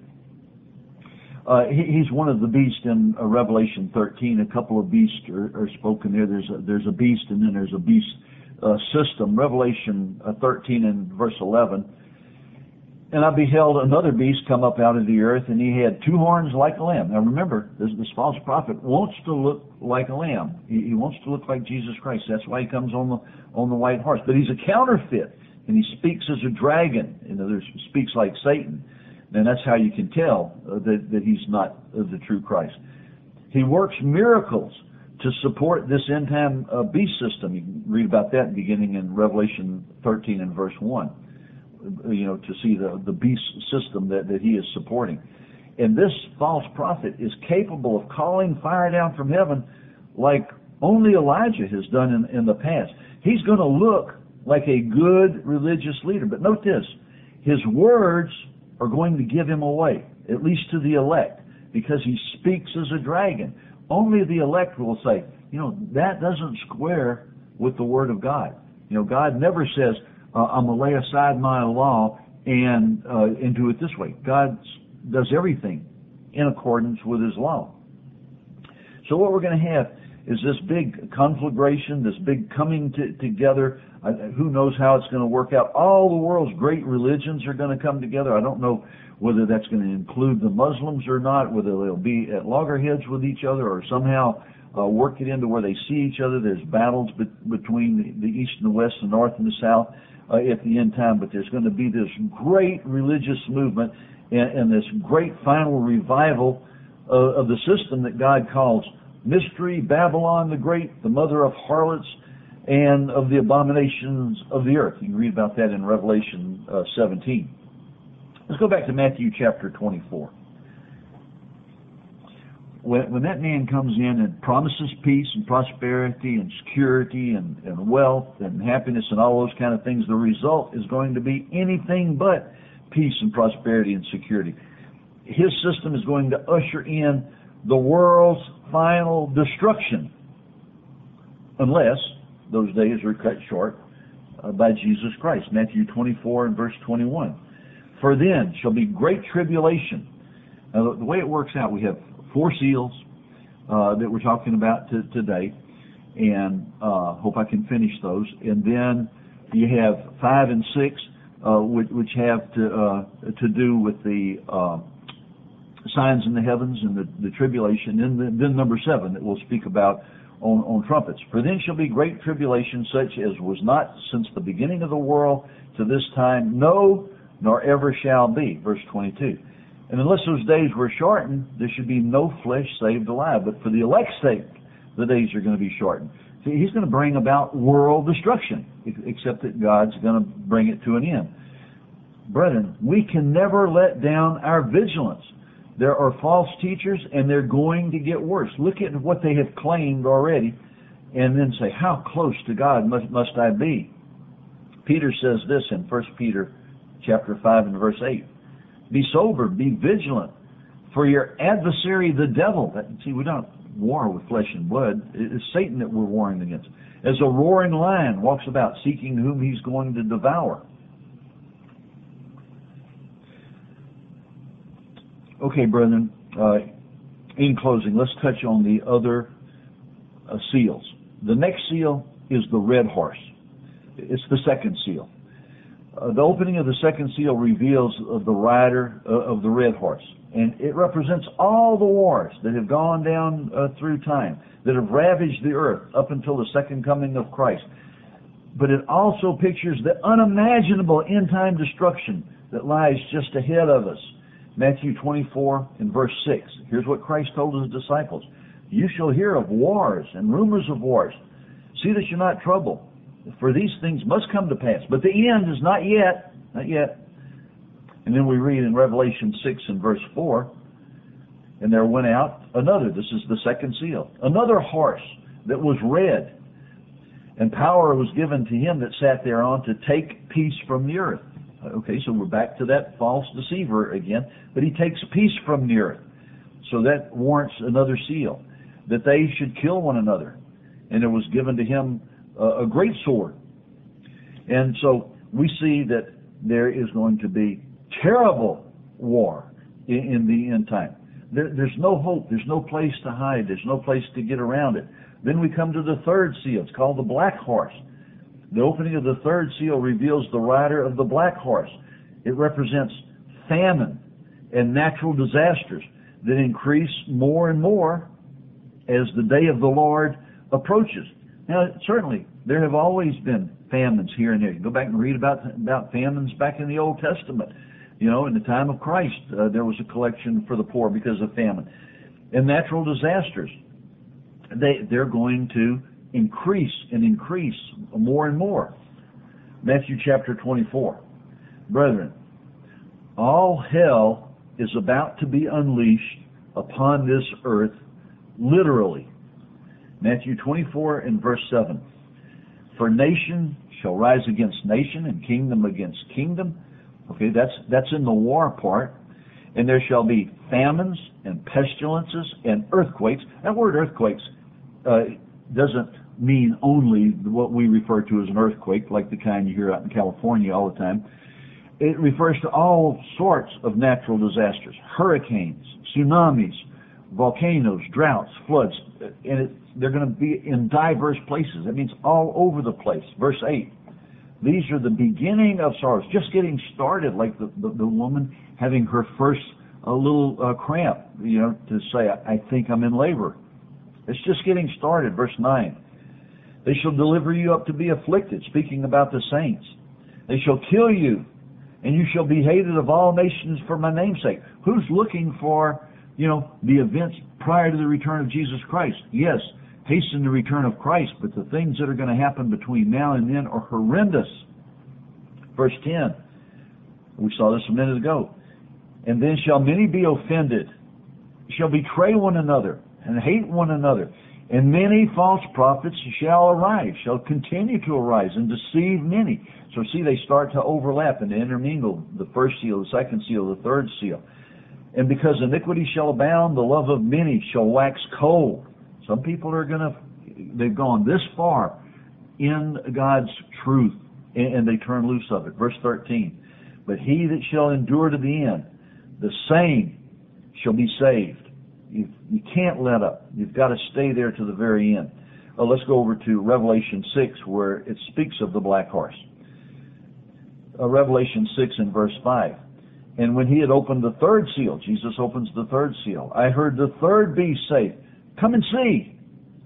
Uh, he, he's one of the beasts in uh, Revelation thirteen. A couple of beasts are, are spoken there. There's a, there's a beast, and then there's a beast uh, system. Revelation uh, thirteen and verse eleven. And I beheld another beast come up out of the earth, and he had two horns like a lamb. Now remember, this, this false prophet wants to look like a lamb. He, he wants to look like Jesus Christ. That's why he comes on the on the white horse. But he's a counterfeit, and he speaks as a dragon. In other words, speaks like Satan. And that's how you can tell uh, that, that he's not uh, the true Christ. He works miracles to support this end-time uh, beast system. You can read about that beginning in Revelation thirteen and verse one. You know, to see the, the beast system that, that he is supporting. And this false prophet is capable of calling fire down from heaven like only Elijah has done in, in the past. He's going to look like a good religious leader. But note this, his words are going to give him away, at least to the elect, because he speaks as a dragon. Only the elect will say, you know, that doesn't square with the Word of God. You know, God never says, Uh, I'm going to lay aside my law and uh, and do it this way. God does everything in accordance with His law. So what we're going to have is this big conflagration, this big coming to, together. Uh, who knows how it's going to work out? All the world's great religions are going to come together. I don't know whether that's going to include the Muslims or not, whether they'll be at loggerheads with each other or somehow uh, work it into where they see each other. There's battles be- between the, the East and the West, the North and the South. Uh, at the end time, but there's going to be this great religious movement and, and this great final revival uh, of the system that God calls Mystery Babylon the Great, the mother of harlots and of the abominations of the earth. You can read about that in Revelation uh, seventeen. Let's go back to Matthew chapter twenty-four. When, when that man comes in and promises peace and prosperity and security and, and wealth and happiness and all those kind of things, the result is going to be anything but peace and prosperity and security. His system is going to usher in the world's final destruction, unless those days are cut short uh, by Jesus Christ. Matthew twenty-four and verse twenty-one. For then shall be great tribulation. Now, the, the way it works out, we have four seals uh, that we're talking about t- today, and uh, hope I can finish those. And then you have five and six, uh, which, which have to uh, to do with the uh, signs in the heavens and the, the tribulation. And then, then number seven that we'll speak about on, on trumpets. For then shall be great tribulation, such as was not since the beginning of the world to this time, no, nor ever shall be. Verse twenty-two. And unless those days were shortened, there should be no flesh saved alive. But for the elect's sake, the days are going to be shortened. See, he's going to bring about world destruction, except that God's going to bring it to an end. Brethren, we can never let down our vigilance. There are false teachers, and they're going to get worse. Look at what they have claimed already, and then say, how close to God must, must I be? Peter says this in First Peter chapter five and verse eight. Be sober, be vigilant, for your adversary, the devil. That, see, we don't war with flesh and blood. It is Satan that we're warring against. As a roaring lion walks about, seeking whom he's going to devour. Okay, brethren, uh, in closing, let's touch on the other uh, seals. The next seal is the red horse. It's the second seal. Uh, the opening of the second seal reveals uh, the rider uh, of the red horse. And it represents all the wars that have gone down uh, through time, that have ravaged the earth up until the second coming of Christ. But it also pictures the unimaginable end-time destruction that lies just ahead of us. Matthew twenty-four and verse six. Here's what Christ told his disciples. You shall hear of wars and rumors of wars. See that you're not troubled, for these things must come to pass. But the end is not yet, not yet. And then we read in Revelation six and verse four, and there went out another, this is the second seal, another horse that was red, and power was given to him that sat thereon to take peace from the earth. Okay, so we're back to that false deceiver again, but he takes peace from the earth. So that warrants another seal, that they should kill one another. And it was given to him uh, a great sword. And so we see that there is going to be terrible war in, in the end time. There, there's no hope. There's no place to hide. There's no place to get around it. Then we come to the third seal. It's called the black horse. The opening of the third seal reveals the rider of the black horse. It represents famine and natural disasters that increase more and more as the day of the Lord approaches. Now, certainly, there have always been famines here and there. You go back and read about, about famines back in the Old Testament. You know, in the time of Christ, uh, there was a collection for the poor because of famine. And natural disasters, they, they're going to increase and increase more and more. Matthew chapter twenty-four. Brethren, all hell is about to be unleashed upon this earth, literally. Matthew twenty-four and verse seven. For nation shall rise against nation, and kingdom against kingdom. Okay, that's that's in the war part. And there shall be famines and pestilences and earthquakes. That word earthquakes uh, doesn't mean only what we refer to as an earthquake, like the kind you hear out in California all the time. It refers to all sorts of natural disasters, hurricanes, tsunamis, volcanoes, droughts, floods, and it, they're going to be in diverse places. That means all over the place. Verse eight, these are the beginning of sorrows, just getting started, like the, the, the woman having her first a little uh, cramp, you know, to say, I think I'm in labor. It's just getting started. Verse nine, they shall deliver you up to be afflicted, speaking about the saints. They shall kill you, and you shall be hated of all nations for my name's sake. Who's looking for, you know, the events prior to the return of Jesus Christ? Yes, hasten the return of Christ, but the things that are going to happen between now and then are horrendous. Verse ten, we saw this a minute ago. And then shall many be offended, shall betray one another, and hate one another. And many false prophets shall arise, shall continue to arise, and deceive many. So see, they start to overlap and to intermingle, the first seal, the second seal, the third seal. And because iniquity shall abound, the love of many shall wax cold. Some people are going to, they've gone this far in God's truth, and they turn loose of it. Verse thirteen, but he that shall endure to the end, the same shall be saved. You, you can't let up. You've got to stay there to the very end. Uh, let's go over to Revelation six, where it speaks of the black horse. Uh, Revelation six and verse five. And when he had opened the third seal, Jesus opens the third seal, I heard the third beast say, come and see.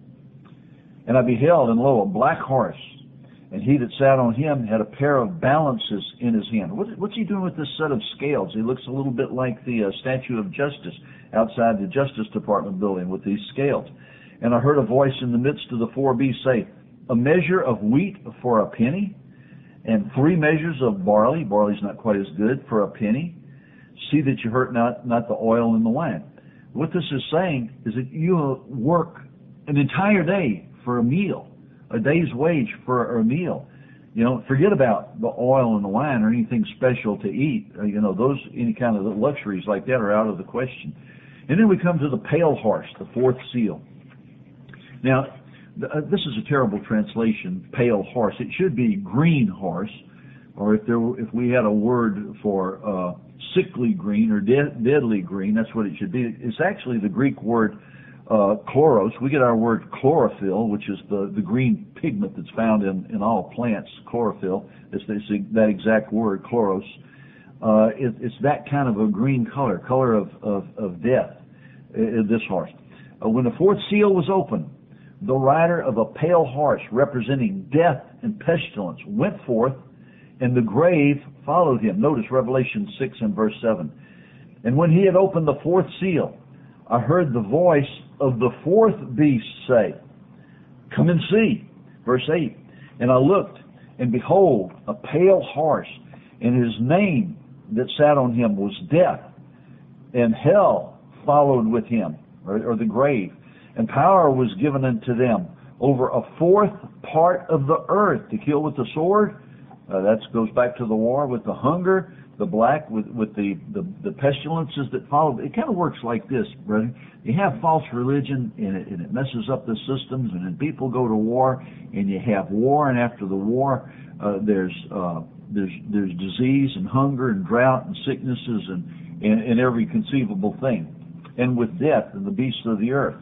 And I beheld, and lo, a black horse. And he that sat on him had a pair of balances in his hand. What, what's he doing with this set of scales? He looks a little bit like the uh, statue of Justice outside the Justice Department building with these scales. And I heard a voice in the midst of the four beasts say, a measure of wheat for a penny, and three measures of barley. Barley's not quite as good, for a penny. See that you hurt not, not the oil and the wine. What this is saying is that you work an entire day for a meal, a day's wage for a meal. You know, forget about the oil and the wine or anything special to eat. Uh, you know, those, any kind of luxuries like that are out of the question. And then we come to the pale horse, the fourth seal. Now, th- uh, this is a terrible translation, pale horse. It should be green horse, or if there were, if we had a word for uh, sickly green or de- deadly green, that's what it should be. It's actually the Greek word uh, chloros. We get our word chlorophyll, which is the, the green pigment that's found in, in all plants, chlorophyll. It's, it's that exact word, chloros. Uh, it, it's that kind of a green color, color of, of, of death, uh, this horse. Uh, when the fourth seal was opened, the rider of a pale horse representing death and pestilence went forth, and the grave followed him. Notice Revelation six and verse seven. And when he had opened the fourth seal, I heard the voice of the fourth beast say, come and see. Verse eight. And I looked, and behold, a pale horse, and his name that sat on him was Death, and hell followed with him, or, or the grave. And power was given unto them over a fourth part of the earth to kill with the sword. Uh, that goes back to the war with the hunger, the black, with, with the, the, the pestilences that followed. It kind of works like this, brother. You have false religion, and it, and it messes up the systems, and then people go to war, and you have war, and after the war, uh, there's, uh, there's, there's disease and hunger and drought and sicknesses and, and, and every conceivable thing. And with death and the beasts of the earth.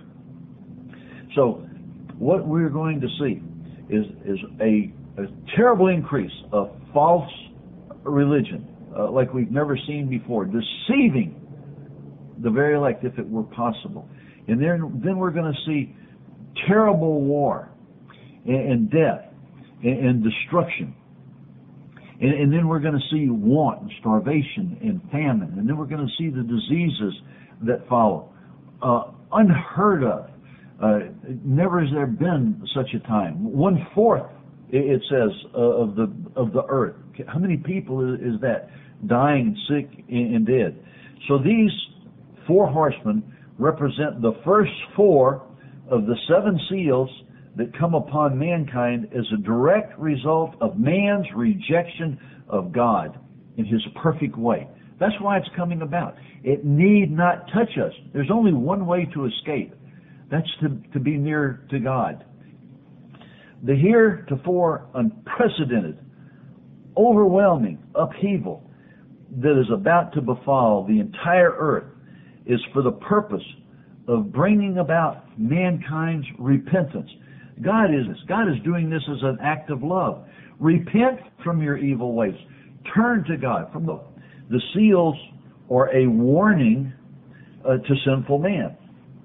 So what we're going to see is, is a a terrible increase of false religion, uh, like we've never seen before, deceiving the very elect if it were possible. And then, then we're going to see terrible war and, and death and, and destruction. And, and then we're going to see want and starvation and famine. And then we're going to see the diseases that follow. Uh, unheard of. Uh, never has there been such a time. One-fourth, it says, uh, of the of the earth. How many people is, is that dying, sick, and, and dead? So these four horsemen represent the first four of the seven seals that come upon mankind as a direct result of man's rejection of God in His perfect way. That's why it's coming about. It need not touch us. There's only one way to escape. That's to, to be near to God. The heretofore unprecedented, overwhelming upheaval that is about to befall the entire earth is for the purpose of bringing about mankind's repentance. God is this. God is doing this as an act of love. Repent from your evil ways. Turn to God. From the, the seals are a warning uh, to sinful man.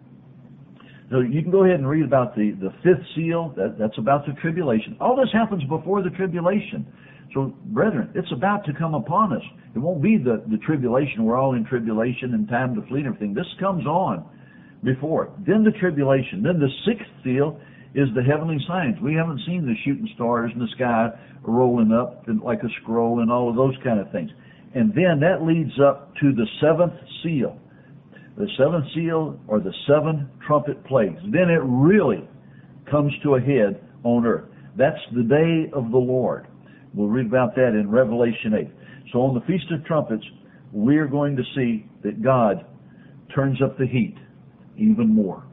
So you can go ahead and read about the, the fifth seal. That, that's about the tribulation. All this happens before the tribulation. So, brethren, it's about to come upon us. It won't be the, the tribulation. We're all in tribulation and time to flee and everything. This comes on before. Then the tribulation. Then the sixth seal is the heavenly signs. We haven't seen the shooting stars in the sky rolling up like a scroll and all of those kind of things. And then that leads up to the seventh seal. The seventh seal or the seven trumpet plagues. Then it really comes to a head on earth. That's the day of the Lord. We'll read about that in Revelation eight. So on the Feast of Trumpets, we're going to see that God turns up the heat even more.